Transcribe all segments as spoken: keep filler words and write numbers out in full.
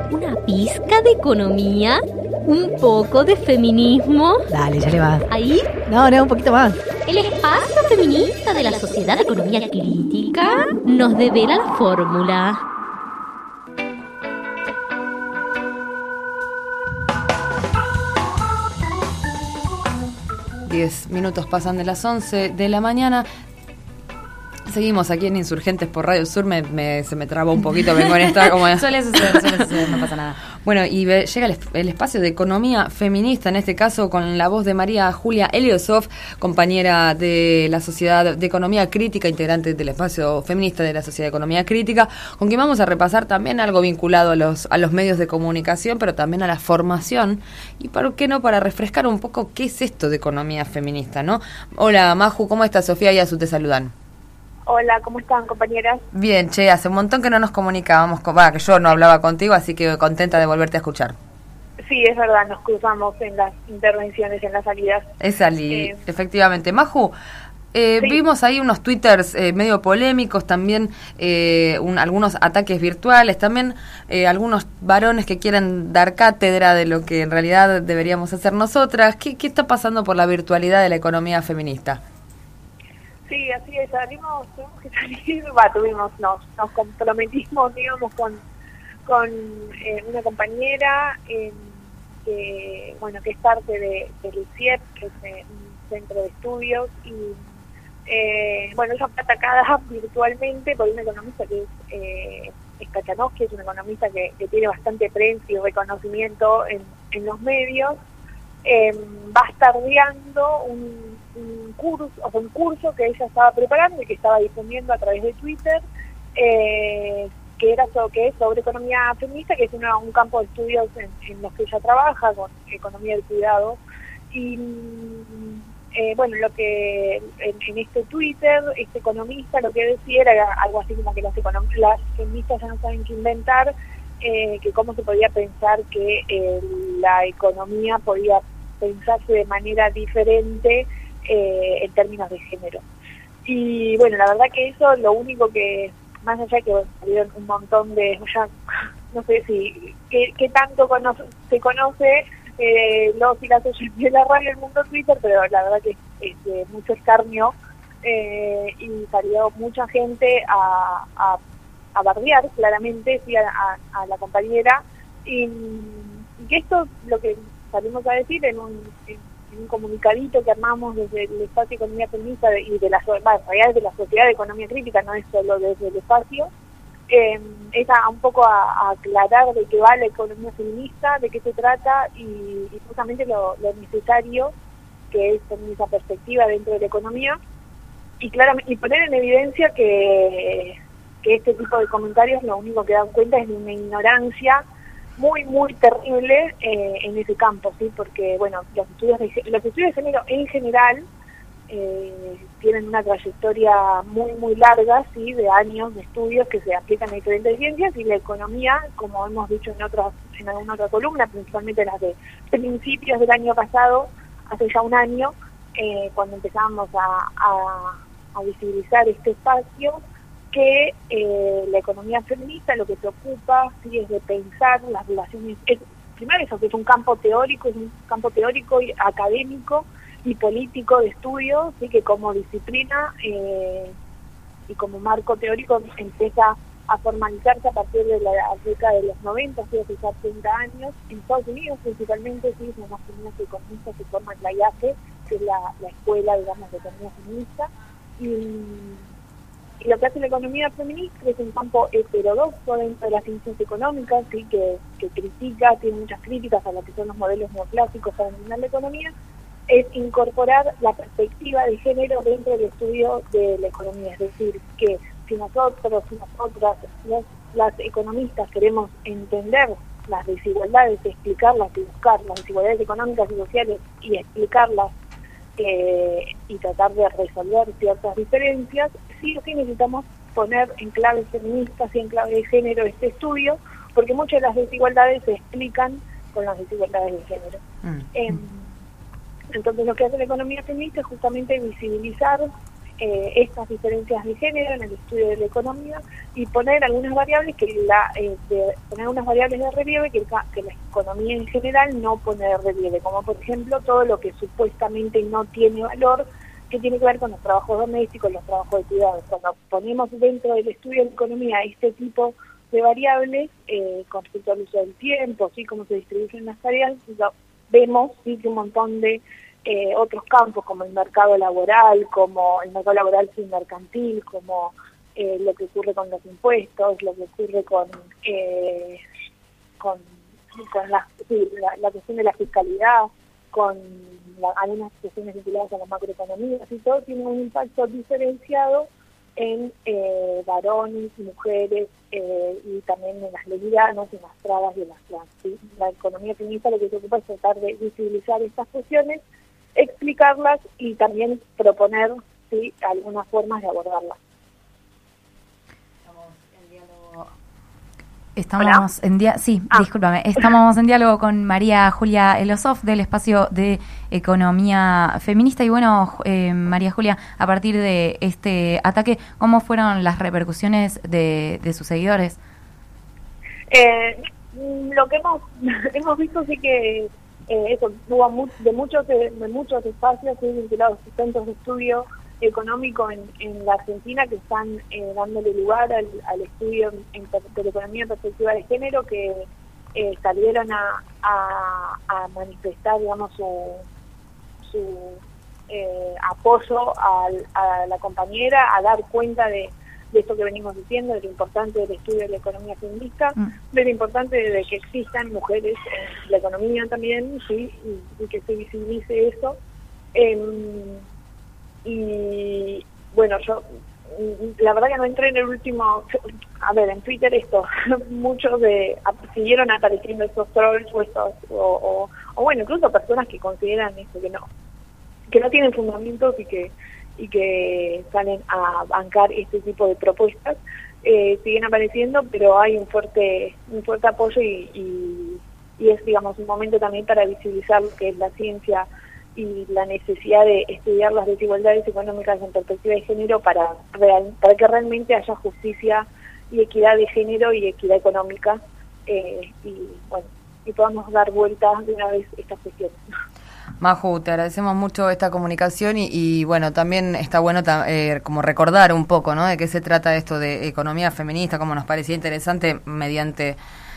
una pizca de economía, un poco de feminismo. Dale, ya le va. ¿Ahí? No, no, un poquito más. El espacio feminista de la Sociedad de Economía Crítica nos devela la fórmula. Diez minutos pasan de las once de la mañana. Seguimos aquí en Insurgentes por Radio Sur. Me, me, se me trabó un poquito, vengo en esta como... suele suceder, suele suceder, no pasa nada. Bueno, y ve, llega el, el espacio de economía feminista, en este caso con la voz de María Julia Eliosov, compañera de la Sociedad de Economía Crítica, integrante del espacio feminista de la Sociedad de Economía Crítica, con quien vamos a repasar también algo vinculado a los, a los medios de comunicación, pero también a la formación, y por qué no, para refrescar un poco qué es esto de economía feminista, ¿no? Hola, Maju, ¿cómo estás? Sofía y Azu te saludan. Hola, ¿cómo están, compañeras? Bien, che, hace un montón que no nos comunicábamos, con, bah, que yo no hablaba contigo, así que contenta de volverte a escuchar. Sí, es verdad, nos cruzamos en las intervenciones, en las salidas. Es salí, eh, efectivamente. Maju, eh, sí. vimos ahí unos twitters eh, medio polémicos, también eh, un, algunos ataques virtuales, también eh, algunos varones que quieren dar cátedra de lo que en realidad deberíamos hacer nosotras. ¿Qué, qué está pasando por la virtualidad de la economía feminista? Sí, así es, salimos, tuvimos que salir, va, tuvimos, nos, nos comprometimos, digamos, con, con eh, una compañera eh, que, bueno, que es parte de, del C I E P, que es eh, un centro de estudios, y eh, bueno, ella fue atacada virtualmente por una economista que es, eh, es Kachanowski, es una economista que, que tiene bastante prensa y reconocimiento en, en los medios, eh, bastardeando un un curso, o sea, un curso que ella estaba preparando y que estaba difundiendo a través de Twitter, eh, que era sobre, que es sobre economía feminista, que es una, un campo de estudios en, en los que ella trabaja, con economía del cuidado. Y eh, bueno, lo que en, en este Twitter, este economista lo que decía era algo así como que las, econom- las feministas ya no saben qué inventar, eh, que cómo se podía pensar que eh, la economía podía pensarse de manera diferente Eh, en términos de género. Y bueno, la verdad que eso, lo único que, más allá que bueno, salieron un montón de, ya no sé si, qué, qué tanto conoce, se conoce eh, los y las oyentes de la radio, el mundo Twitter, pero la verdad que es, es de mucho escarnio eh, y salió mucha gente a, a, a bardear claramente sí, a, a, a la compañera y, y que esto lo que salimos a decir en un en, un comunicadito que armamos desde el espacio de economía feminista de, y de la, bueno, en realidad de la Sociedad de Economía Crítica, no es solo desde el espacio, eh, es a, un poco a, a aclarar de qué va la economía feminista, de qué se trata y, y justamente lo, lo necesario que es tener esa perspectiva dentro de la economía y claramente y poner en evidencia que, que este tipo de comentarios lo único que dan cuenta es de una ignorancia muy, muy terrible eh, en ese campo, sí, porque, bueno, los estudios de, los estudios de género en general eh, tienen una trayectoria muy, muy larga, sí, de años de estudios que se aplican a diferentes ciencias y la economía, como hemos dicho en otras, en alguna otra columna, principalmente las de principios del año pasado, hace ya un año, eh, cuando empezamos a, a, a visibilizar este espacio, que eh, la economía feminista lo que se ocupa sí es de pensar las relaciones, es, primero eso, que es un campo teórico, es un campo teórico y académico y político de estudio, sí, que como disciplina eh, y como marco teórico empieza a formalizarse a partir de la década de los noventa, hace quizás treinta años, en Estados Unidos principalmente, sí, son las primeras economistas que forman la I A F E, que es la, la escuela, digamos, de economía feminista, y Y lo que hace la economía feminista es un campo heterodoxo dentro de las ciencias económicas, ¿sí? que, que critica, tiene muchas críticas a lo que son los modelos neoclásicos para entender la economía, es incorporar la perspectiva de género dentro del estudio de la economía. Es decir, que si nosotros, si nosotras, los, las economistas queremos entender las desigualdades, explicarlas y buscar las desigualdades económicas y sociales y explicarlas, Eh, y tratar de resolver ciertas diferencias, sí o sí necesitamos poner en clave feministas y en clave de género este estudio, porque muchas de las desigualdades se explican con las desigualdades de género. Mm. Eh, entonces lo que hace la economía feminista es justamente visibilizar eh, estas diferencias de género en el estudio de la economía y poner algunas variables que la eh, de, poner unas variables de relieve que, que la economía en general no pone de relieve, como por ejemplo todo lo que supuestamente no tiene valor, que tiene que ver con los trabajos domésticos, los trabajos de cuidados. Cuando ponemos dentro del estudio de economía este tipo de variables eh, con respecto al uso del tiempo, sí, cómo se distribuyen las tareas, lo, vemos sí que un montón de eh, otros campos como el mercado laboral, como el mercado laboral sin mercantil, como eh, lo que ocurre con los impuestos, lo que ocurre con eh, con, con la, sí, la, la cuestión de la fiscalidad, con la, algunas cuestiones vinculadas a la macroeconomía, y todo tiene un impacto diferenciado en eh, varones, mujeres eh, y también en las lesbianas, en las trabas y en las trans. ¿Sí? La economía feminista lo que se ocupa es tratar de visibilizar estas cuestiones, explicarlas y también proponer ¿sí? algunas formas de abordarlas. Estamos ¿Hola? en dia sí, ah. discúlpame, estamos en diálogo con María Julia Elosov del espacio de economía feminista y bueno, eh, María Julia, a partir de este ataque, ¿cómo fueron las repercusiones de, de sus seguidores? Eh, lo que hemos hemos visto sí que eh, eso hubo mu de muchos de, de muchos espacios vinculados a centros de estudio económico en, en la Argentina que están eh, dándole lugar al, al estudio en, de la economía en perspectiva de género, que eh, salieron a, a, a manifestar, digamos, su, su eh, apoyo al, a la compañera, a dar cuenta de, de esto que venimos diciendo, de lo importante del estudio de la economía feminista, mm. de lo importante de que existan mujeres en la economía también, sí, y, y que se visibilice eso. Eh, Y bueno, yo la verdad que no entré en el último, a ver, en Twitter esto, muchos de siguieron apareciendo estos trolls o estos, o, o, o bueno, incluso personas que consideran esto, que no, que no tienen fundamentos y que y que salen a bancar este tipo de propuestas, eh, siguen apareciendo, pero hay un fuerte, un fuerte apoyo y, y, y es, digamos, un momento también para visibilizar lo que es la ciencia y la necesidad de estudiar las desigualdades económicas en perspectiva de género para, real, para que realmente haya justicia y equidad de género y equidad económica eh, y bueno y podamos dar vuelta de una vez estas cuestiones. Maju, te agradecemos mucho esta comunicación y, y bueno, también está bueno eh, como recordar un poco, ¿no?, de qué se trata esto de economía feminista, como nos parecía interesante mediante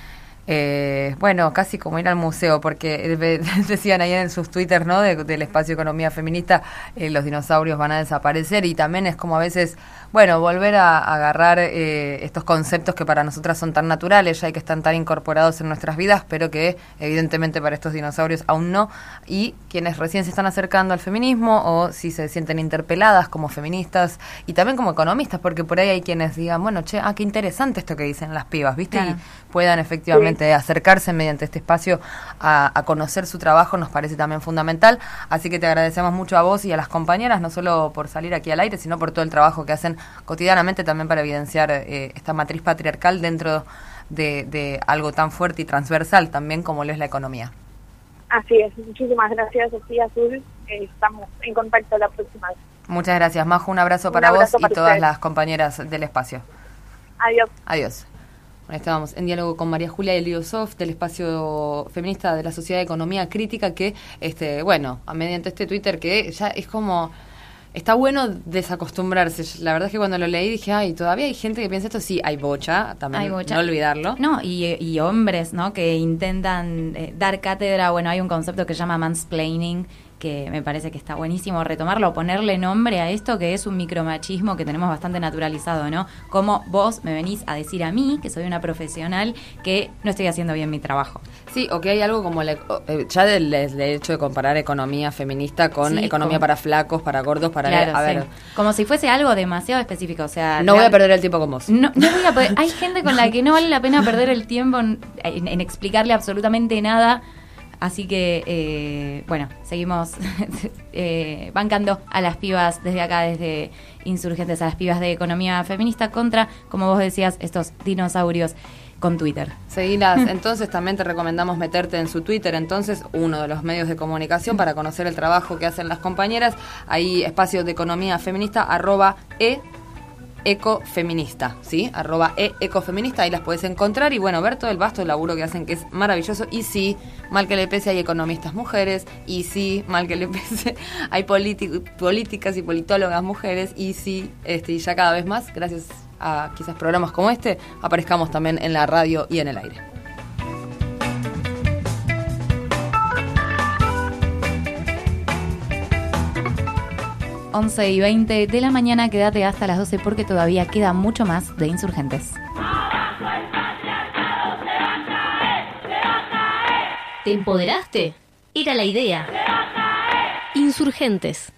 Eh, bueno, casi como ir al museo, porque decían ahí en sus twitters, ¿no?, de, del espacio Economía Feminista, eh, los dinosaurios van a desaparecer, y también es como a veces, bueno, volver a, a agarrar eh, estos conceptos que para nosotras son tan naturales ya y que están tan incorporados en nuestras vidas, pero que evidentemente para estos dinosaurios aún no, y quienes recién se están acercando al feminismo o si se sienten interpeladas como feministas y también como economistas, porque por ahí hay quienes digan, bueno, che, ah, qué interesante esto que dicen las pibas, ¿viste? Claro. Y puedan efectivamente sí. acercarse mediante este espacio a, a conocer su trabajo, nos parece también fundamental, así que te agradecemos mucho a vos y a las compañeras, no solo por salir aquí al aire, sino por todo el trabajo que hacen cotidianamente también para evidenciar eh, esta matriz patriarcal dentro de, de algo tan fuerte y transversal también como lo es la economía. Así es, muchísimas gracias, Sofía Azul, eh, estamos en contacto la próxima vez. Muchas gracias, Majo, un abrazo para un abrazo vos para y todas ustedes. Las compañeras del espacio. Adiós. Adiós. Estábamos en diálogo con María Julia Elosov del espacio feminista de la Sociedad de Economía Crítica, que, este, bueno, mediante este Twitter que ya es como, está bueno desacostumbrarse. La verdad es que cuando lo leí dije, ay, todavía hay gente que piensa esto, sí, hay bocha, también, hay bocha. No olvidarlo. No, y, y hombres, ¿no?, que intentan eh, dar cátedra, bueno, hay un concepto que se llama mansplaining, que me parece que está buenísimo retomarlo, ponerle nombre a esto que es un micromachismo que tenemos bastante naturalizado, ¿no? Como vos me venís a decir a mí, que soy una profesional, que no estoy haciendo bien mi trabajo. Sí, o que hay algo como la, ya del, del hecho de comparar economía feminista con sí, economía como, para flacos, para gordos, para... Claro, a ver, sí. Como si fuese algo demasiado específico, o sea... No real, voy a perder el tiempo con vos. No, no voy a poder, hay gente con la que no vale la pena perder el tiempo en, en, en explicarle absolutamente nada. Así que, eh, bueno, seguimos eh, bancando a las pibas desde acá, desde Insurgentes, a las pibas de economía feminista contra, como vos decías, estos dinosaurios. con Twitter. Seguilas, entonces también te recomendamos meterte en su Twitter, entonces, uno de los medios de comunicación para conocer el trabajo que hacen las compañeras. Ahí, espacio de economía feminista, arroba e ecofeminista, ¿sí? Arroba e ecofeminista, ahí las puedes encontrar y bueno, ver todo el vasto laburo que hacen, que es maravilloso. Y sí, mal que le pese, hay economistas mujeres, y sí, mal que le pese, hay polític- políticas y politólogas mujeres, y sí, este, y ya cada vez más, gracias a quizás programas como este, aparezcamos también en la radio y en el aire. once y veinte de la mañana, quédate hasta las doce porque todavía queda mucho más de Insurgentes. ¿Te empoderaste? Era la idea. Insurgentes.